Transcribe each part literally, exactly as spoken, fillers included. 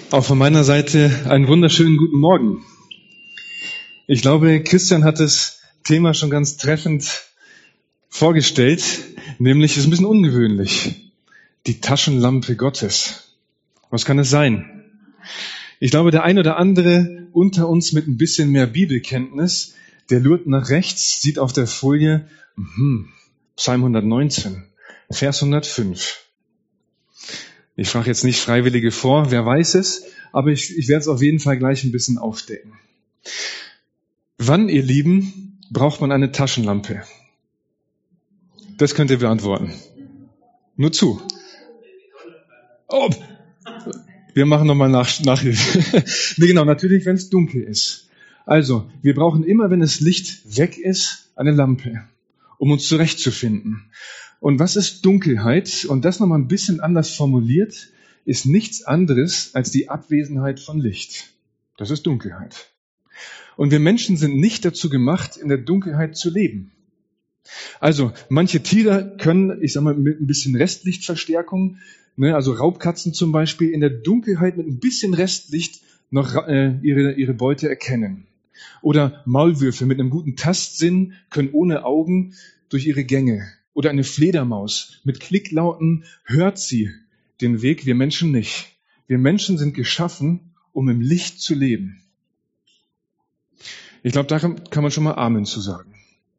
Auch von meiner Seite einen wunderschönen guten Morgen. Ich glaube, Christian hat das Thema schon ganz treffend vorgestellt, nämlich, es ist ein bisschen ungewöhnlich, die Taschenlampe Gottes. Was kann es sein? Ich glaube, der ein oder andere unter uns mit ein bisschen mehr Bibelkenntnis, der lurt nach rechts, sieht auf der Folie, mh, Psalm hundertneunzehn, Vers hundertfünf. Ich frage jetzt nicht Freiwillige vor, wer weiß es, aber ich, ich werde es auf jeden Fall gleich ein bisschen aufdecken. Wann, ihr Lieben, braucht man eine Taschenlampe? Das könnt ihr beantworten. Nur zu. Oh, wir machen nochmal nach, Nachhilfe. Nee, genau, natürlich, wenn es dunkel ist. Also, wir brauchen immer, wenn das Licht weg ist, eine Lampe, um uns zurechtzufinden. Und was ist Dunkelheit? Und das nochmal ein bisschen anders formuliert, ist nichts anderes als die Abwesenheit von Licht. Das ist Dunkelheit. Und wir Menschen sind nicht dazu gemacht, in der Dunkelheit zu leben. Also, manche Tiere können, ich sag mal, mit ein bisschen Restlichtverstärkung, ne, also Raubkatzen zum Beispiel, in der Dunkelheit mit ein bisschen Restlicht noch äh, ihre, ihre Beute erkennen. Oder Maulwürfe mit einem guten Tastsinn können ohne Augen durch ihre Gänge. Oder eine Fledermaus mit Klicklauten hört sie den Weg, wir Menschen nicht. Wir Menschen sind geschaffen, um im Licht zu leben. Ich glaube, da kann man schon mal Amen zu sagen.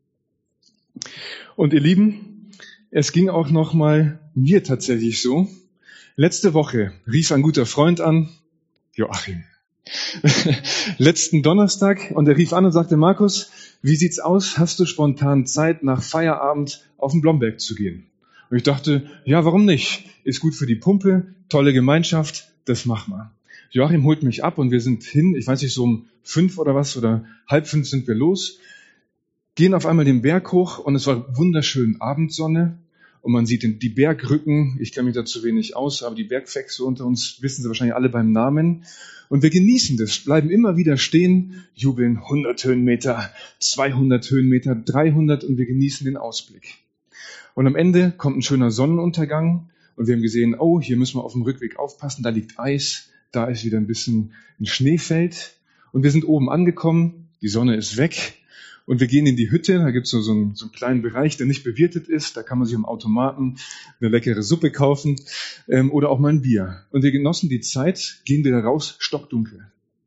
Und ihr Lieben, es ging auch noch mal mir tatsächlich so. Letzte Woche rief ein guter Freund an, Joachim, letzten Donnerstag, und er rief an und sagte, Markus, wie sieht's aus? Hast du spontan Zeit, nach Feierabend auf den Blomberg zu gehen? Und ich dachte, ja, warum nicht? Ist gut für die Pumpe, tolle Gemeinschaft, das machen wir. Joachim holt mich ab und wir sind hin, ich weiß nicht, so um fünf oder was, oder halb fünf sind wir los, gehen auf einmal den Berg hoch und es war wunderschön Abendsonne und man sieht die Bergrücken, ich kenne mich da zu wenig aus, aber die Bergfüchse unter uns wissen sie wahrscheinlich alle beim Namen. Und wir genießen das, bleiben immer wieder stehen, jubeln hundert Höhenmeter, zweihundert Höhenmeter, dreihundert und wir genießen den Ausblick. Und am Ende kommt ein schöner Sonnenuntergang und wir haben gesehen, oh, hier müssen wir auf dem Rückweg aufpassen, da liegt Eis, da ist wieder ein bisschen ein Schneefeld und wir sind oben angekommen, die Sonne ist weg und wir gehen in die Hütte, da gibt es so, so, einen, so einen kleinen Bereich, der nicht bewirtet ist, da kann man sich am Automaten eine leckere Suppe kaufen ähm, oder auch mal ein Bier. Und wir genossen die Zeit, gehen wieder raus, stockdunkel.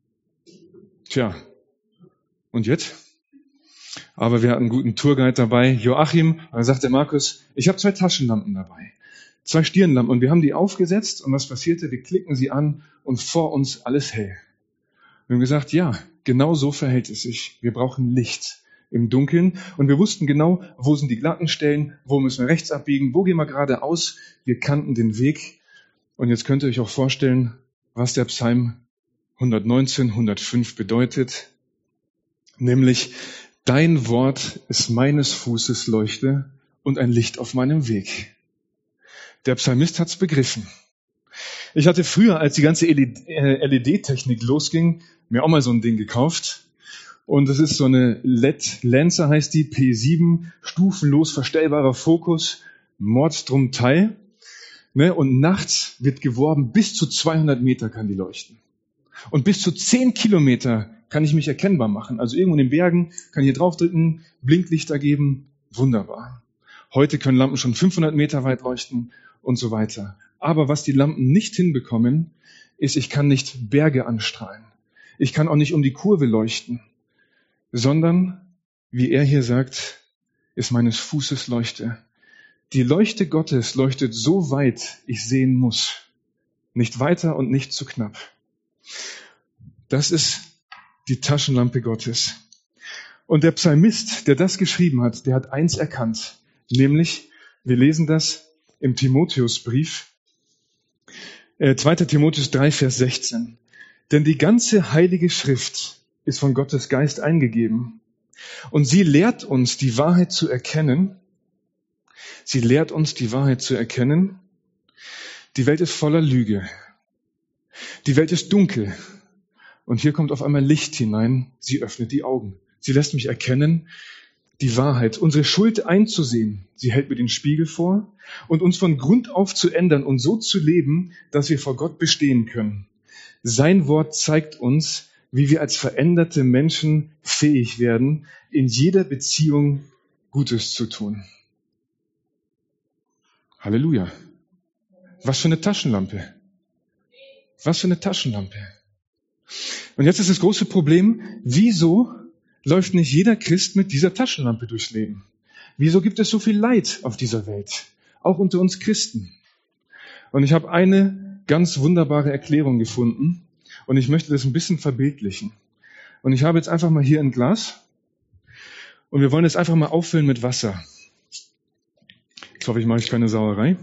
Tja, und jetzt? Aber wir hatten einen guten Tourguide dabei, Joachim, und dann sagte Markus, ich habe zwei Taschenlampen dabei, zwei Stirnlampen und wir haben die aufgesetzt und was passierte? Wir klicken sie an und vor uns alles hell. Wir haben gesagt, ja, genau so verhält es sich. Wir brauchen Licht im Dunkeln und wir wussten genau, wo sind die glatten Stellen, wo müssen wir rechts abbiegen, wo gehen wir geradeaus. Wir kannten den Weg und jetzt könnt ihr euch auch vorstellen, was der Psalm hundertneunzehn, hundertfünf bedeutet, nämlich dein Wort ist meines Fußes Leuchte und ein Licht auf meinem Weg. Der Psalmist hat's begriffen. Ich hatte früher, als die ganze L E D-Technik losging, mir auch mal so ein Ding gekauft. Und das ist so eine L E D-Lancer, heißt die, P sieben, stufenlos verstellbarer Fokus, Mordstrom Teil. Ne? Und nachts wird geworben, bis zu zweihundert Meter kann die leuchten. Und bis zu zehn Kilometer kann ich mich erkennbar machen. Also irgendwo in den Bergen kann ich hier draufdrücken, Blinklichter geben, wunderbar. Heute können Lampen schon fünfhundert Meter weit leuchten und so weiter. Aber was die Lampen nicht hinbekommen, ist, ich kann nicht Berge anstrahlen. Ich kann auch nicht um die Kurve leuchten, sondern, wie er hier sagt, ist meines Fußes Leuchte. Die Leuchte Gottes leuchtet so weit, ich sehen muss. Nicht weiter und nicht zu knapp. Das ist die Taschenlampe Gottes. Und der Psalmist, der das geschrieben hat, der hat eins erkannt, nämlich, wir lesen das im Timotheusbrief, äh, zweiter Timotheus drei, Vers sechzehn. Denn die ganze heilige Schrift ist von Gottes Geist eingegeben. Und sie lehrt uns, die Wahrheit zu erkennen. Sie lehrt uns, die Wahrheit zu erkennen. Die Welt ist voller Lüge. Die Welt ist dunkel. Und hier kommt auf einmal Licht hinein. Sie öffnet die Augen. Sie lässt mich erkennen, die Wahrheit, unsere Schuld einzusehen. Sie hält mir den Spiegel vor und uns von Grund auf zu ändern und so zu leben, dass wir vor Gott bestehen können. Sein Wort zeigt uns, wie wir als veränderte Menschen fähig werden, in jeder Beziehung Gutes zu tun. Halleluja. Was für eine Taschenlampe. Was für eine Taschenlampe. Und jetzt ist das große Problem, wieso läuft nicht jeder Christ mit dieser Taschenlampe durchs Leben? Wieso gibt es so viel Leid auf dieser Welt? Auch unter uns Christen. Und ich habe eine ganz wunderbare Erklärung gefunden und ich möchte das ein bisschen verbildlichen. Und ich habe jetzt einfach mal hier ein Glas und wir wollen es einfach mal auffüllen mit Wasser. Ich hoffe, ich mache keine Sauerei.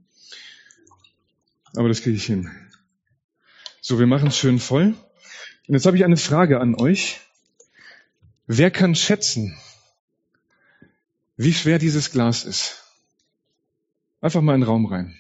Aber das kriege ich hin. So, wir machen es schön voll. Und jetzt habe ich eine Frage an euch. Wer kann schätzen, wie schwer dieses Glas ist? Einfach mal in den Raum rein.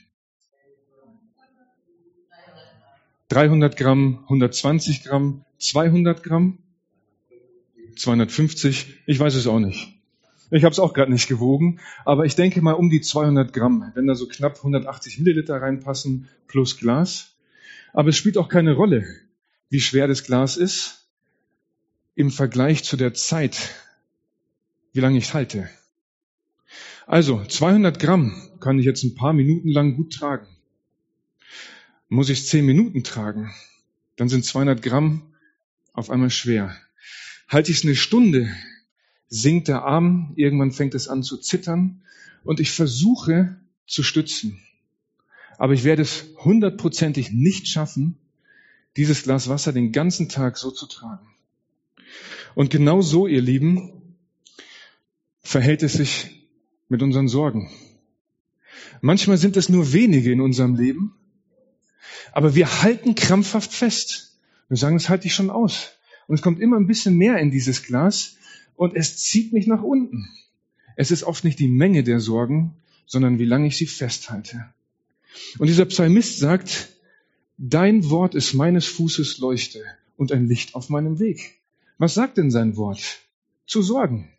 dreihundert Gramm, hundertzwanzig Gramm, zweihundert Gramm, zweihundertfünfzig, ich weiß es auch nicht. Ich habe es auch gerade nicht gewogen, aber ich denke mal um die zweihundert Gramm, wenn da so knapp hundertachtzig Milliliter reinpassen plus Glas. Aber es spielt auch keine Rolle, wie schwer das Glas ist im Vergleich zu der Zeit, wie lange ich es halte. Also zweihundert Gramm kann ich jetzt ein paar Minuten lang gut tragen. Muss ich es zehn Minuten tragen, dann sind zweihundert Gramm auf einmal schwer. Halte ich es eine Stunde, sinkt der Arm, irgendwann fängt es an zu zittern und ich versuche zu stützen. Aber ich werde es hundertprozentig nicht schaffen, dieses Glas Wasser den ganzen Tag so zu tragen. Und genau so, ihr Lieben, verhält es sich mit unseren Sorgen. Manchmal sind es nur wenige in unserem Leben, aber wir halten krampfhaft fest. Wir sagen, das halte ich schon aus. Und es kommt immer ein bisschen mehr in dieses Glas und es zieht mich nach unten. Es ist oft nicht die Menge der Sorgen, sondern wie lange ich sie festhalte. Und dieser Psalmist sagt, dein Wort ist meines Fußes Leuchte und ein Licht auf meinem Weg. Was sagt denn sein Wort? Zu sorgen.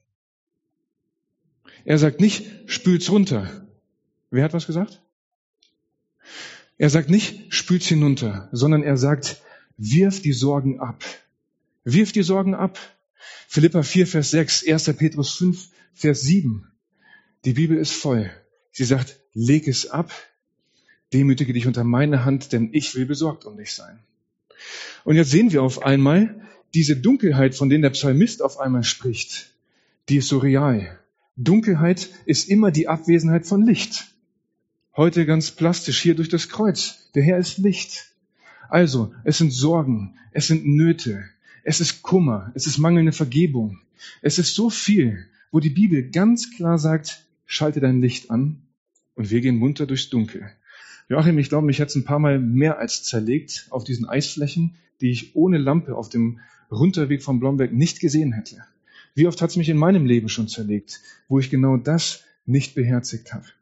Er sagt nicht, spül's runter. Wer hat was gesagt? Er sagt nicht, spül's hinunter, sondern er sagt, wirf die Sorgen ab. Wirf die Sorgen ab. Philipper vier, Vers sechs, erster Petrus fünf, Vers sieben. Die Bibel ist voll. Sie sagt, leg es ab, demütige dich unter meine Hand, denn ich will besorgt um dich sein. Und jetzt sehen wir auf einmal, diese Dunkelheit, von der der Psalmist auf einmal spricht, die ist so real. Dunkelheit ist immer die Abwesenheit von Licht. Heute ganz plastisch hier durch das Kreuz. Der Herr ist Licht. Also, es sind Sorgen, es sind Nöte, es ist Kummer, es ist mangelnde Vergebung. Es ist so viel, wo die Bibel ganz klar sagt, schalte dein Licht an und wir gehen munter durchs Dunkel. Joachim, ich glaube, mich hat es ein paar Mal mehr als zerlegt auf diesen Eisflächen, die ich ohne Lampe auf dem Runterweg vom Blomberg nicht gesehen hätte. Wie oft hat es mich in meinem Leben schon zerlegt, wo ich genau das nicht beherzigt habe.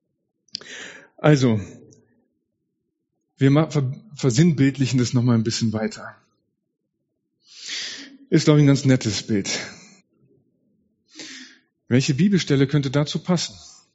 Also, wir versinnbildlichen das nochmal ein bisschen weiter. Ist, glaube ich, ein ganz nettes Bild. Welche Bibelstelle könnte dazu passen?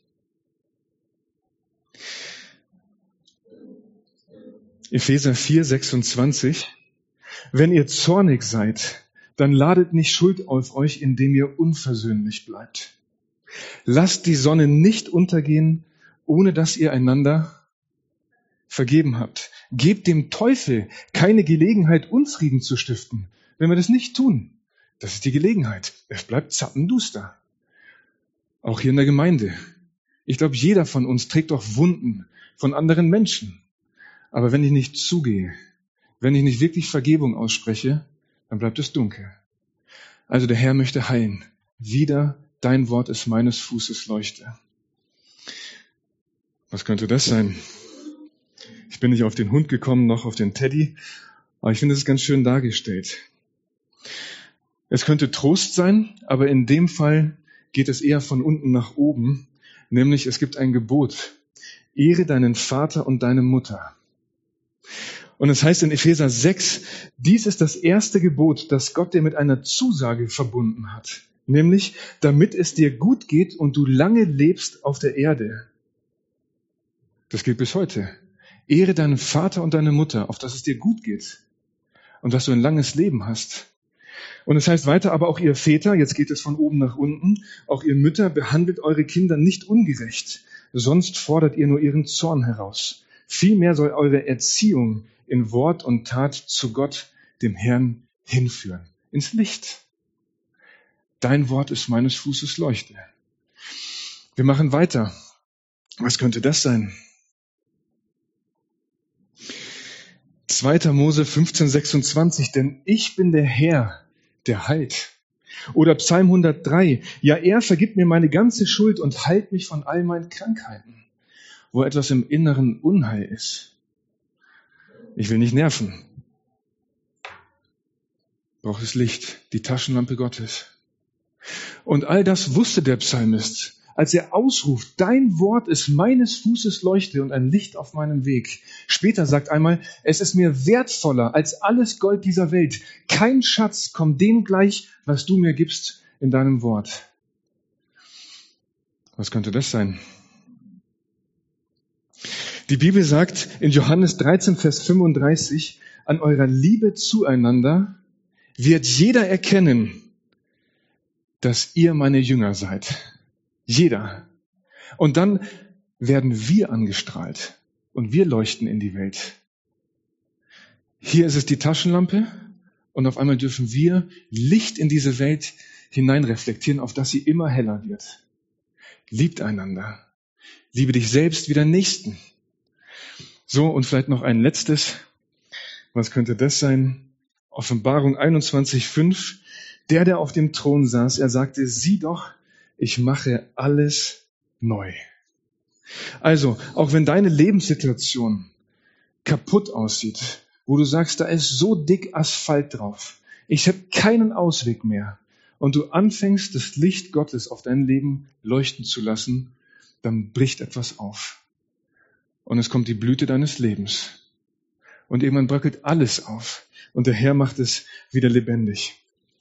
Epheser vier, sechsundzwanzig. Wenn ihr zornig seid, dann ladet nicht Schuld auf euch, indem ihr unversöhnlich bleibt. Lasst die Sonne nicht untergehen, ohne dass ihr einander vergeben habt. Gebt dem Teufel keine Gelegenheit, Unfrieden zu stiften. Wenn wir das nicht tun, das ist die Gelegenheit. Es bleibt zappenduster. Auch hier in der Gemeinde. Ich glaube, jeder von uns trägt doch Wunden von anderen Menschen. Aber wenn ich nicht zugehe, wenn ich nicht wirklich Vergebung ausspreche, dann bleibt es dunkel. Also der Herr möchte heilen. Wieder, dein Wort ist meines Fußes Leuchte. Was könnte das sein? Ich bin nicht auf den Hund gekommen, noch auf den Teddy, aber ich finde, es ist ganz schön dargestellt. Es könnte Trost sein, aber in dem Fall geht es eher von unten nach oben, nämlich es gibt ein Gebot. Ehre deinen Vater und deine Mutter. Und es heißt in Epheser sechs, dies ist das erste Gebot, das Gott dir mit einer Zusage verbunden hat. Nämlich, damit es dir gut geht und du lange lebst auf der Erde. Das gilt bis heute. Ehre deinen Vater und deine Mutter, auf dass es dir gut geht. und dass du ein langes Leben hast. Und es heißt weiter, aber auch ihr Väter, jetzt geht es von oben nach unten, auch ihr Mütter, behandelt eure Kinder nicht ungerecht, sonst fordert ihr nur ihren Zorn heraus. Vielmehr soll eure Erziehung in Wort und Tat zu Gott, dem Herrn, hinführen, ins Licht. Dein Wort ist meines Fußes Leuchte. Wir machen weiter. Was könnte das sein? zweiter Mose fünfzehn sechsundzwanzig, denn ich bin der Herr, der heilt. Oder Psalm hundertdrei, ja, er vergibt mir meine ganze Schuld und heilt mich von all meinen Krankheiten, wo etwas im Inneren Unheil ist. Ich will nicht nerven. Braucht es Licht, die Taschenlampe Gottes. Und all das wusste der Psalmist, als er ausruft, dein Wort ist meines Fußes Leuchte und ein Licht auf meinem Weg. Später sagt einmal, es ist mir wertvoller als alles Gold dieser Welt. Kein Schatz kommt dem gleich, was du mir gibst in deinem Wort. Was könnte das sein? Die Bibel sagt in Johannes dreizehn, Vers fünfunddreißig, an eurer Liebe zueinander wird jeder erkennen, dass ihr meine Jünger seid. Jeder. Und dann werden wir angestrahlt und wir leuchten in die Welt. Hier ist es die Taschenlampe und auf einmal dürfen wir Licht in diese Welt hineinreflektieren, auf dass sie immer heller wird. Liebt einander. Liebe dich selbst wie deinen Nächsten. So, und vielleicht noch ein letztes. Was könnte das sein? Offenbarung einundzwanzig fünf. Der, der auf dem Thron saß, er sagte, sieh doch, ich mache alles neu. Also, auch wenn deine Lebenssituation kaputt aussieht, wo du sagst, da ist so dick Asphalt drauf, ich habe keinen Ausweg mehr, und du anfängst, das Licht Gottes auf dein Leben leuchten zu lassen, dann bricht etwas auf. Und es kommt die Blüte deines Lebens. Und irgendwann bröckelt alles auf. Und der Herr macht es wieder lebendig.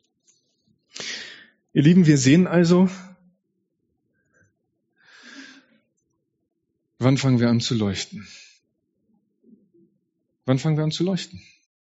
Ihr Lieben, wir sehen also, wann fangen wir an zu leuchten? Wann fangen wir an zu leuchten?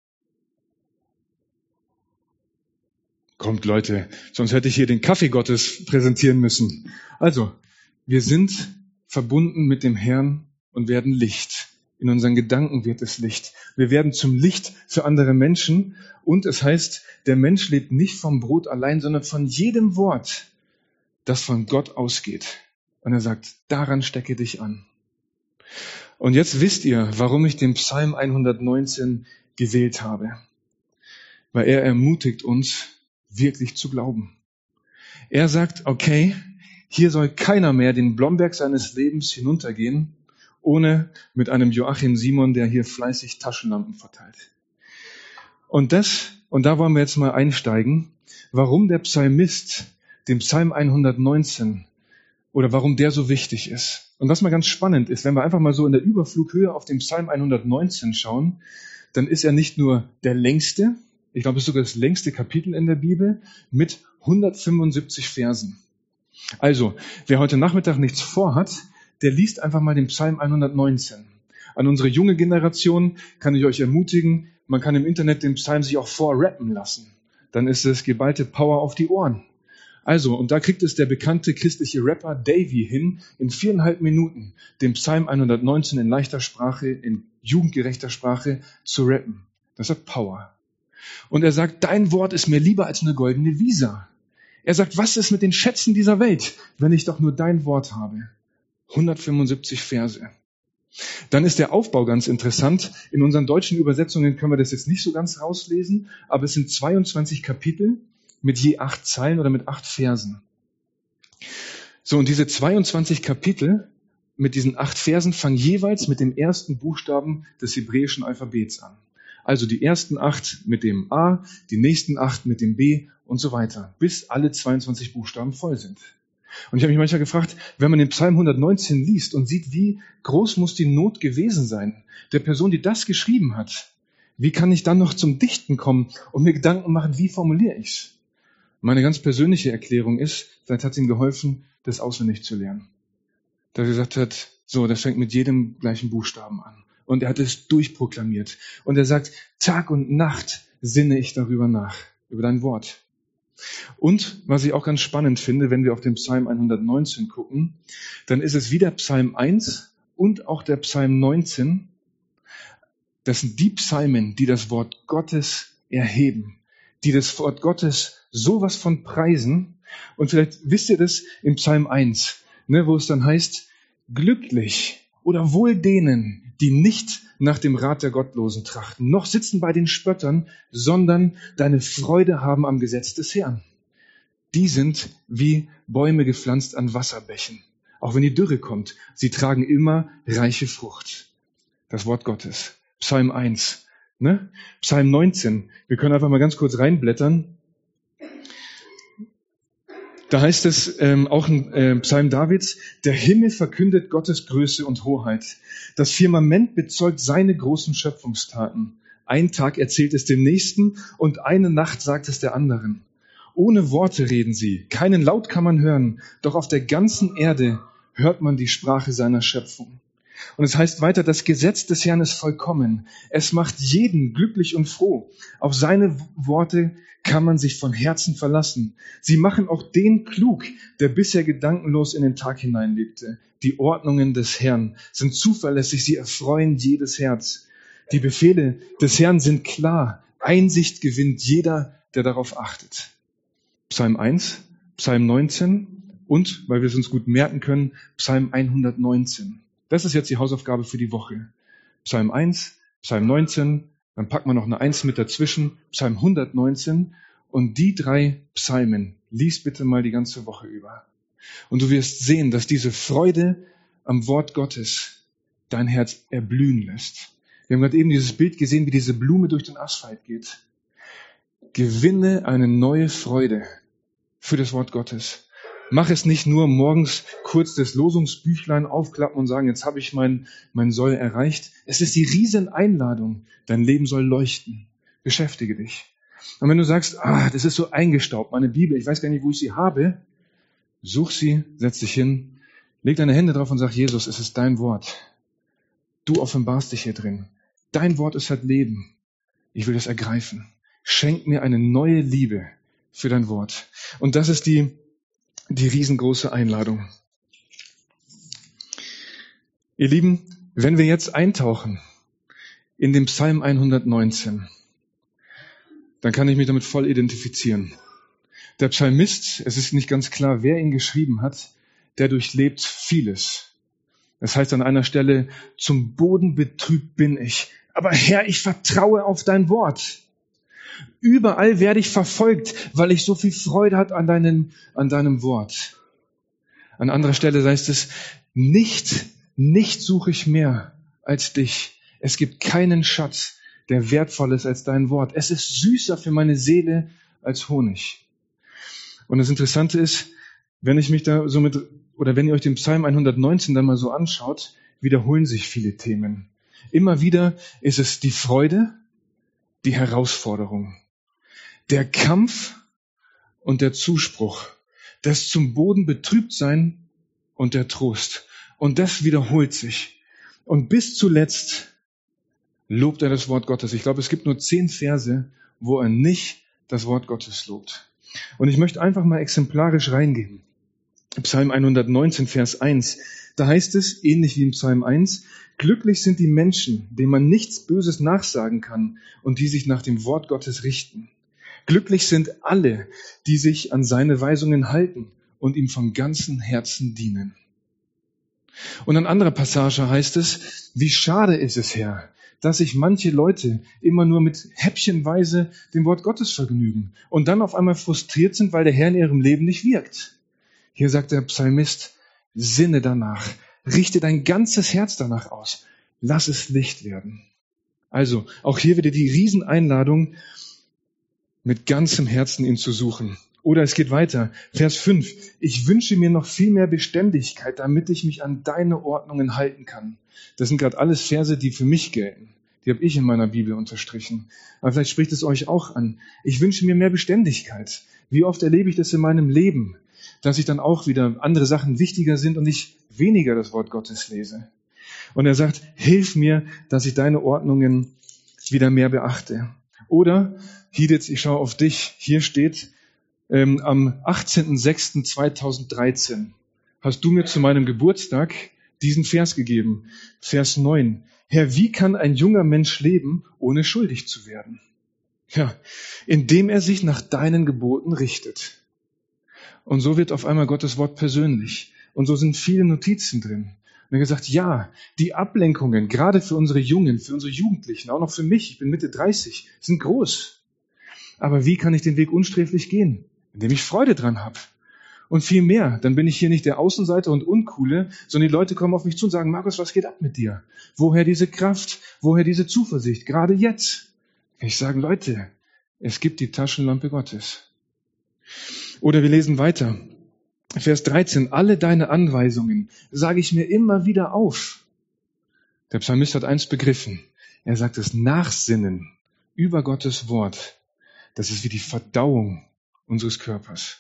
Kommt, Leute, sonst hätte ich hier den Kaffee Gottes präsentieren müssen. Also, wir sind verbunden mit dem Herrn und werden Licht. In unseren Gedanken wird es Licht. Wir werden zum Licht für andere Menschen. Und es heißt, der Mensch lebt nicht vom Brot allein, sondern von jedem Wort, das von Gott ausgeht. Und er sagt, daran stecke dich an. Und jetzt wisst ihr, warum ich den Psalm hundertneunzehn gewählt habe. Weil er ermutigt uns, wirklich zu glauben. Er sagt, okay, hier soll keiner mehr den Blomberg seines Lebens hinuntergehen, ohne mit einem Joachim Simon, der hier fleißig Taschenlampen verteilt. Und das, und da wollen wir jetzt mal einsteigen, warum der Psalmist den Psalm hundertneunzehn oder warum der so wichtig ist. Und was mal ganz spannend ist, wenn wir einfach mal so in der Überflughöhe auf den Psalm hundertneunzehn schauen, dann ist er nicht nur der längste, ich glaube, es ist sogar das längste Kapitel in der Bibel mit hundertfünfundsiebzig Versen. Also, wer heute Nachmittag nichts vorhat, der liest einfach mal den Psalm hundertneunzehn. An unsere junge Generation kann ich euch ermutigen, man kann im Internet den Psalm sich auch vorrappen lassen. Dann ist es geballte Power auf die Ohren. Also, und da kriegt es der bekannte christliche Rapper Davy hin, in viereinhalb Minuten den Psalm hundertneunzehn in leichter Sprache, in jugendgerechter Sprache zu rappen. Das hat Power. Und er sagt, dein Wort ist mir lieber als eine goldene Visa. Er sagt, was ist mit den Schätzen dieser Welt, wenn ich doch nur dein Wort habe? hundertfünfundsiebzig Verse. Dann ist der Aufbau ganz interessant. In unseren deutschen Übersetzungen können wir das jetzt nicht so ganz rauslesen, aber es sind zweiundzwanzig Kapitel mit je acht Zeilen oder mit acht Versen. So, und diese zweiundzwanzig Kapitel mit diesen acht Versen fangen jeweils mit dem ersten Buchstaben des hebräischen Alphabets an. Also die ersten acht mit dem A, die nächsten acht mit dem B und so weiter, bis alle zweiundzwanzig Buchstaben voll sind. Und ich habe mich manchmal gefragt, wenn man den Psalm hundertneunzehn liest und sieht, wie groß muss die Not gewesen sein, der Person, die das geschrieben hat, wie kann ich dann noch zum Dichten kommen und mir Gedanken machen, wie formuliere ich's? Meine ganz persönliche Erklärung ist, vielleicht hat es ihm geholfen, das auswendig zu lernen. Da er gesagt hat, so, das fängt mit jedem gleichen Buchstaben an. Und er hat es durchproklamiert. Und er sagt, Tag und Nacht sinne ich darüber nach, über dein Wort. Und was ich auch ganz spannend finde, wenn wir auf den Psalm hundertneunzehn gucken, dann ist es wieder Psalm eins und auch der Psalm neunzehn. Das sind die Psalmen, die das Wort Gottes erheben, die das Wort Gottes sowas von preisen. Und vielleicht wisst ihr das im Psalm eins, ne, wo es dann heißt, glücklich oder wohl denen, die nicht nach dem Rat der Gottlosen trachten, noch sitzen bei den Spöttern, sondern deine Freude haben am Gesetz des Herrn. Die sind wie Bäume gepflanzt an Wasserbächen. Auch wenn die Dürre kommt, sie tragen immer reiche Frucht. Das Wort Gottes. Psalm eins, ne? Psalm neunzehn. Wir können einfach mal ganz kurz reinblättern. Da heißt es, ähm, auch ein äh, Psalm Davids, der Himmel verkündet Gottes Größe und Hoheit. Das Firmament bezeugt seine großen Schöpfungstaten. Ein Tag erzählt es dem Nächsten und eine Nacht sagt es der anderen. Ohne Worte reden sie, keinen Laut kann man hören, doch auf der ganzen Erde hört man die Sprache seiner Schöpfung. Und es heißt weiter, das Gesetz des Herrn ist vollkommen. Es macht jeden glücklich und froh. Auf seine Worte kann man sich von Herzen verlassen. Sie machen auch den klug, der bisher gedankenlos in den Tag hineinlebte. Die Ordnungen des Herrn sind zuverlässig, sie erfreuen jedes Herz. Die Befehle des Herrn sind klar. Einsicht gewinnt jeder, der darauf achtet. Psalm eins, Psalm neunzehn und, weil wir es uns gut merken können, Psalm hundertneunzehn. Das ist jetzt die Hausaufgabe für die Woche. Psalm eins, Psalm neunzehn, dann packt man noch eine eins mit dazwischen, Psalm hundertneunzehn und die drei Psalmen lies bitte mal die ganze Woche über. Und du wirst sehen, dass diese Freude am Wort Gottes dein Herz erblühen lässt. Wir haben gerade eben dieses Bild gesehen, wie diese Blume durch den Asphalt geht. Gewinne eine neue Freude für das Wort Gottes. Mach es nicht nur morgens kurz das Losungsbüchlein aufklappen und sagen, jetzt habe ich mein, mein Soll erreicht. Es ist die Rieseneinladung. Dein Leben soll leuchten. Beschäftige dich. Und wenn du sagst, ah, das ist so eingestaubt, meine Bibel, ich weiß gar nicht, wo ich sie habe, such sie, setz dich hin, leg deine Hände drauf und sag, Jesus, es ist dein Wort. Du offenbarst dich hier drin. Dein Wort ist halt Leben. Ich will das ergreifen. Schenk mir eine neue Liebe für dein Wort. Und das ist die Die riesengroße Einladung. Ihr Lieben, wenn wir jetzt eintauchen in den Psalm hundertneunzehn, dann kann ich mich damit voll identifizieren. Der Psalmist, es ist nicht ganz klar, wer ihn geschrieben hat, der durchlebt vieles. Das heißt an einer Stelle, zum Boden betrübt bin ich, aber Herr, ich vertraue auf dein Wort. Überall werde ich verfolgt, weil ich so viel Freude habe an deinem, an deinem Wort. An anderer Stelle heißt es, nicht, nicht suche ich mehr als dich. Es gibt keinen Schatz, der wertvoll ist als dein Wort. Es ist süßer für meine Seele als Honig. Und das Interessante ist, wenn ich mich da so mit, oder wenn ihr euch den Psalm hundertneunzehn dann mal so anschaut, wiederholen sich viele Themen. Immer wieder ist es die Freude, die Herausforderung, der Kampf und der Zuspruch, das zum Boden betrübt sein und der Trost. Und das wiederholt sich. Und bis zuletzt lobt er das Wort Gottes. Ich glaube, es gibt nur zehn Verse, wo er nicht das Wort Gottes lobt. Und ich möchte einfach mal exemplarisch reingehen. Psalm hundertneunzehn, Vers eins. Da heißt es, ähnlich wie im Psalm eins, glücklich sind die Menschen, denen man nichts Böses nachsagen kann und die sich nach dem Wort Gottes richten. Glücklich sind alle, die sich an seine Weisungen halten und ihm von ganzem Herzen dienen. Und an anderer Passage heißt es, wie schade ist es, Herr, dass sich manche Leute immer nur mit häppchenweise dem Wort Gottes vergnügen und dann auf einmal frustriert sind, weil der Herr in ihrem Leben nicht wirkt. Hier sagt der Psalmist, sinne danach, richte dein ganzes Herz danach aus, lass es Licht werden. Also, auch hier wieder die Rieseneinladung, mit ganzem Herzen ihn zu suchen. Oder es geht weiter, Vers fünf, ich wünsche mir noch viel mehr Beständigkeit, damit ich mich an deine Ordnungen halten kann. Das sind gerade alles Verse, die für mich gelten. Die habe ich in meiner Bibel unterstrichen. Aber vielleicht spricht es euch auch an. Ich wünsche mir mehr Beständigkeit. Wie oft erlebe ich das in meinem Leben, dass ich dann auch wieder andere Sachen wichtiger sind und ich weniger das Wort Gottes lese. Und er sagt, hilf mir, dass ich deine Ordnungen wieder mehr beachte. Oder, Hieditz, ich schaue auf dich, hier steht, ähm, am achtzehnten sechsten zweitausenddreizehn hast du mir zu meinem Geburtstag diesen Vers gegeben, Vers neun. Herr, wie kann ein junger Mensch leben, ohne schuldig zu werden? Ja, indem er sich nach deinen Geboten richtet. Und so wird auf einmal Gottes Wort persönlich. Und so sind viele Notizen drin. Und er hat gesagt, ja, die Ablenkungen, gerade für unsere Jungen, für unsere Jugendlichen, auch noch für mich, ich bin Mitte dreißig, sind groß. Aber wie kann ich den Weg unsträflich gehen? Indem ich Freude dran habe. Und viel mehr, dann bin ich hier nicht der Außenseiter und Uncoole, sondern die Leute kommen auf mich zu und sagen, Markus, was geht ab mit dir? Woher diese Kraft? Woher diese Zuversicht? Gerade jetzt. Ich sage, Leute, es gibt die Taschenlampe Gottes. Oder wir lesen weiter. Vers dreizehn, alle deine Anweisungen sage ich mir immer wieder auf. Der Psalmist hat eins begriffen. Er sagt, das Nachsinnen über Gottes Wort, das ist wie die Verdauung unseres Körpers.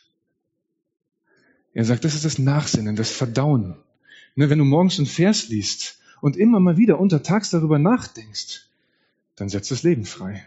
Er sagt, das ist das Nachsinnen, das Verdauen. Ne, wenn du morgens einen Vers liest und immer mal wieder untertags darüber nachdenkst, dann setzt das Leben frei.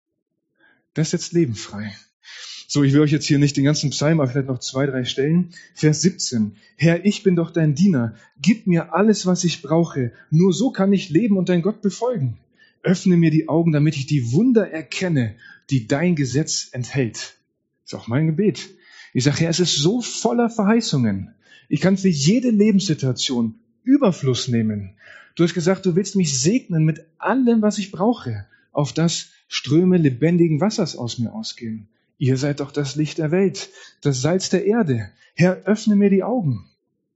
Das setzt Leben frei. So, ich will euch jetzt hier nicht den ganzen Psalm, aber vielleicht noch zwei, drei Stellen. Vers siebzehn. Herr, ich bin doch dein Diener. Gib mir alles, was ich brauche. Nur so kann ich leben und dein Gott befolgen. Öffne mir die Augen, damit ich die Wunder erkenne, die dein Gesetz enthält. Das ist auch mein Gebet. Ich sage, Herr, es ist so voller Verheißungen. Ich kann für jede Lebenssituation Überfluss nehmen. Du hast gesagt, du willst mich segnen mit allem, was ich brauche, auf das Ströme lebendigen Wassers aus mir ausgehen. Ihr seid doch das Licht der Welt, das Salz der Erde. Herr, öffne mir die Augen.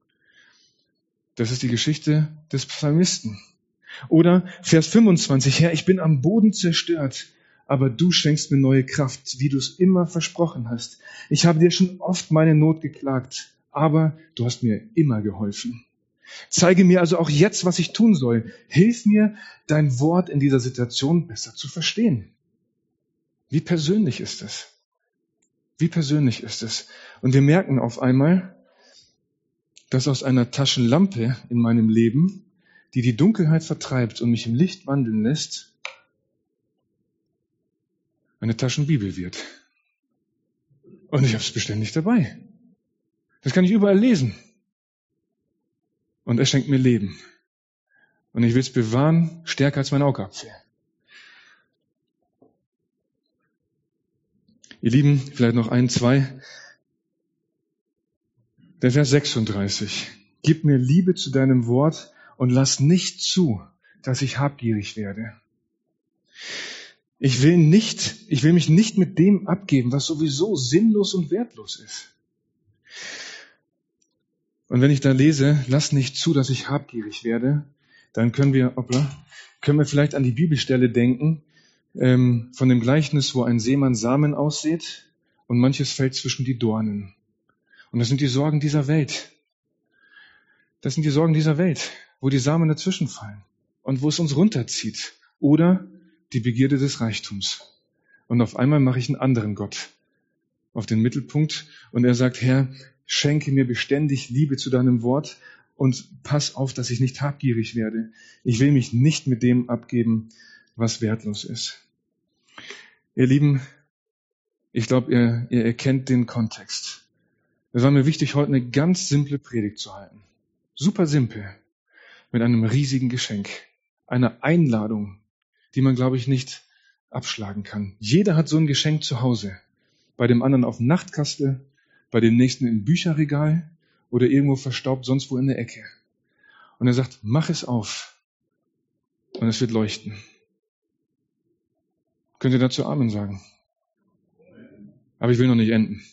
Das ist die Geschichte des Psalmisten. Oder Vers fünfundzwanzig, Herr, ich bin am Boden zerstört, aber du schenkst mir neue Kraft, wie du es immer versprochen hast. Ich habe dir schon oft meine Not geklagt, aber du hast mir immer geholfen. Zeige mir also auch jetzt, was ich tun soll. Hilf mir, dein Wort in dieser Situation besser zu verstehen. Wie persönlich ist es? Wie persönlich ist es? Und wir merken auf einmal, dass aus einer Taschenlampe in meinem Leben, die die Dunkelheit vertreibt und mich im Licht wandeln lässt, eine Taschenbibel wird. Und ich habe es beständig dabei. Das kann ich überall lesen. Und er schenkt mir Leben. Und ich will es bewahren, stärker als mein Augapfel. Ihr Lieben, vielleicht noch ein, zwei. Der Vers sechsunddreißig. Gib mir Liebe zu deinem Wort und lass nicht zu, dass ich habgierig werde. Ich will nicht, ich will mich nicht mit dem abgeben, was sowieso sinnlos und wertlos ist. Und wenn ich da lese, lass nicht zu, dass ich habgierig werde, dann können wir, hoppla, können wir vielleicht an die Bibelstelle denken, ähm, von dem Gleichnis, wo ein Seemann Samen aussät und manches fällt zwischen die Dornen. Und das sind die Sorgen dieser Welt. Das sind die Sorgen dieser Welt, wo die Samen dazwischen fallen und wo es uns runterzieht. Oder die Begierde des Reichtums. Und auf einmal mache ich einen anderen Gott auf den Mittelpunkt und er sagt, Herr, schenke mir beständig Liebe zu deinem Wort und pass auf, dass ich nicht habgierig werde. Ich will mich nicht mit dem abgeben, was wertlos ist. Ihr Lieben, ich glaube, ihr, ihr erkennt den Kontext. Es war mir wichtig, heute eine ganz simple Predigt zu halten. Super simpel. Mit einem riesigen Geschenk. Einer Einladung, die man, glaube ich, nicht abschlagen kann. Jeder hat so ein Geschenk zu Hause. Bei dem anderen auf dem Nachtkastel, bei dem nächsten im Bücherregal oder irgendwo verstaubt sonst wo in der Ecke. Und er sagt, mach es auf und es wird leuchten. Könnt ihr dazu Amen sagen? Aber ich will noch nicht enden.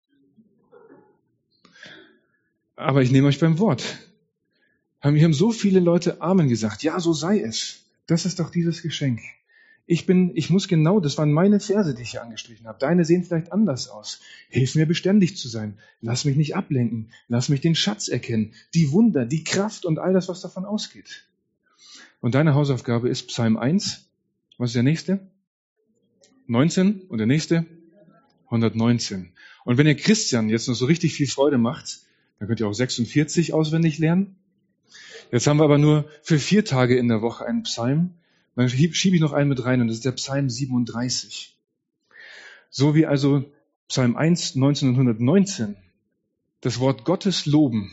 Aber ich nehme euch beim Wort. Hier haben so viele Leute Amen gesagt. Ja, so sei es. Das ist doch dieses Geschenk. Ich bin, ich muss genau, das waren meine Verse, die ich hier angestrichen habe. Deine sehen vielleicht anders aus. Hilf mir beständig zu sein. Lass mich nicht ablenken. Lass mich den Schatz erkennen. Die Wunder, die Kraft und all das, was davon ausgeht. Und deine Hausaufgabe ist Psalm eins. Was ist der nächste? neunzehn. Und der nächste? hundertneunzehn. Und wenn ihr Christian jetzt noch so richtig viel Freude macht, dann könnt ihr auch sechsundvierzig auswendig lernen. Jetzt haben wir aber nur für vier Tage in der Woche einen Psalm. Dann schiebe ich noch einen mit rein und das ist der Psalm siebenunddreißig. So wie also Psalm eins, neunzehn und hundertneunzehn das Wort Gottes loben,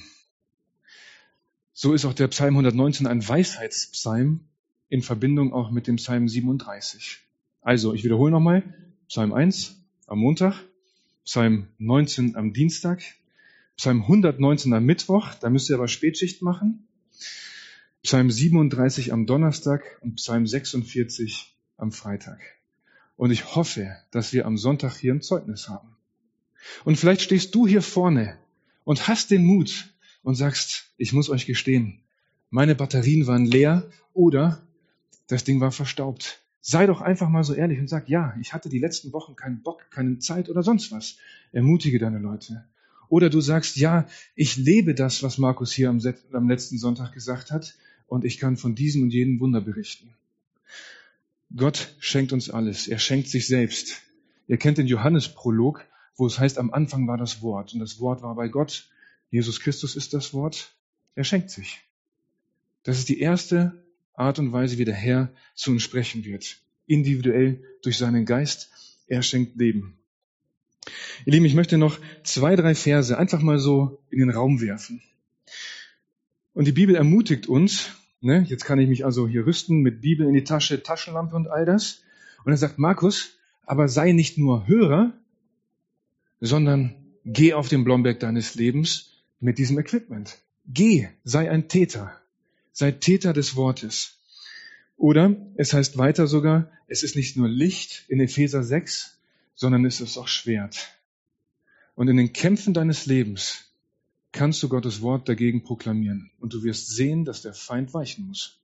so ist auch der Psalm hundertneunzehn ein Weisheitspsalm in Verbindung auch mit dem Psalm siebenunddreißig. Also, ich wiederhole nochmal, Psalm eins am Montag, Psalm neunzehn am Dienstag, Psalm hundertneunzehn am Mittwoch, da müsst ihr aber Spätschicht machen, Psalm siebenunddreißig am Donnerstag und Psalm sechsundvierzig am Freitag. Und ich hoffe, dass wir am Sonntag hier ein Zeugnis haben. Und vielleicht stehst du hier vorne und hast den Mut und sagst, ich muss euch gestehen, meine Batterien waren leer oder das Ding war verstaubt. Sei doch einfach mal so ehrlich und sag, ja, ich hatte die letzten Wochen keinen Bock, keine Zeit oder sonst was. Ermutige deine Leute. Oder du sagst, ja, ich lebe das, was Markus hier am, am letzten Sonntag gesagt hat und ich kann von diesem und jenem Wunder berichten. Gott schenkt uns alles. Er schenkt sich selbst. Ihr kennt den Johannesprolog, wo es heißt, am Anfang war das Wort und das Wort war bei Gott. Jesus Christus ist das Wort. Er schenkt sich. Das ist die erste Art und Weise, wie der Herr zu uns sprechen wird. Individuell durch seinen Geist. Er schenkt Leben. Ihr Lieben, ich möchte noch zwei, drei Verse einfach mal so in den Raum werfen. Und die Bibel ermutigt uns, ne, jetzt kann ich mich also hier rüsten mit Bibel in die Tasche, Taschenlampe und all das. Und er sagt, Markus, aber sei nicht nur Hörer, sondern geh auf den Blomberg deines Lebens mit diesem Equipment. Geh, sei ein Täter. Sei Täter des Wortes. Oder es heißt weiter sogar, es ist nicht nur Licht in Epheser sechs, sondern es ist auch Schwert. Und in den Kämpfen deines Lebens kannst du Gottes Wort dagegen proklamieren. Und du wirst sehen, dass der Feind weichen muss.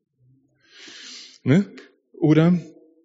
Ne? Oder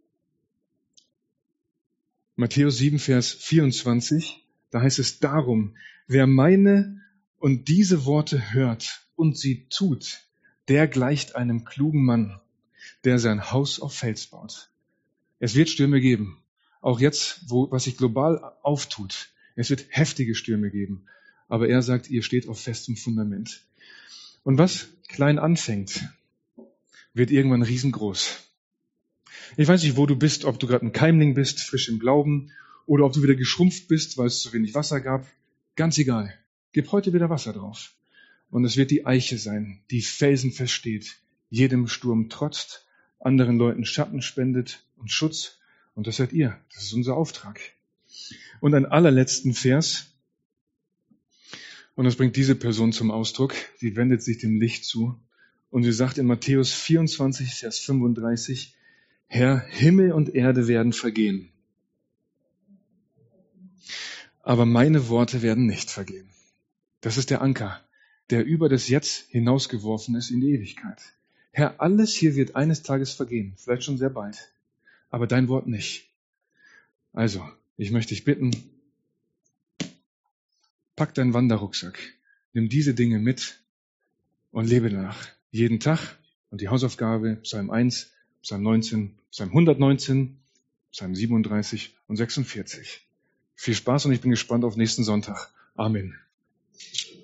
Matthäus sieben, Vers vierundzwanzig, da heißt es darum, wer meine und diese Worte hört und sie tut, der gleicht einem klugen Mann, der sein Haus auf Fels baut. Es wird Stürme geben. Auch jetzt, wo, was sich global auftut. Es wird heftige Stürme geben. Aber er sagt, ihr steht auf festem Fundament. Und was klein anfängt, wird irgendwann riesengroß. Ich weiß nicht, wo du bist, ob du gerade ein Keimling bist, frisch im Glauben, oder ob du wieder geschrumpft bist, weil es zu wenig Wasser gab. Ganz egal. Gib heute wieder Wasser drauf. Und es wird die Eiche sein, die felsenfest steht, jedem Sturm trotzt, anderen Leuten Schatten spendet und Schutz. Und das seid ihr. Das ist unser Auftrag. Und einen allerletzten Vers. Und das bringt diese Person zum Ausdruck. Die wendet sich dem Licht zu. Und sie sagt in Matthäus vierundzwanzig, Vers fünfunddreißig, Herr, Himmel und Erde werden vergehen. Aber meine Worte werden nicht vergehen. Das ist der Anker, der über das Jetzt hinausgeworfen ist in die Ewigkeit. Herr, alles hier wird eines Tages vergehen, vielleicht schon sehr bald, aber dein Wort nicht. Also, ich möchte dich bitten, pack deinen Wanderrucksack, nimm diese Dinge mit und lebe danach. Jeden Tag und die Hausaufgabe, Psalm eins, Psalm neunzehn, Psalm hundertneunzehn, Psalm siebenunddreißig und sechsundvierzig. Viel Spaß und ich bin gespannt auf nächsten Sonntag. Amen.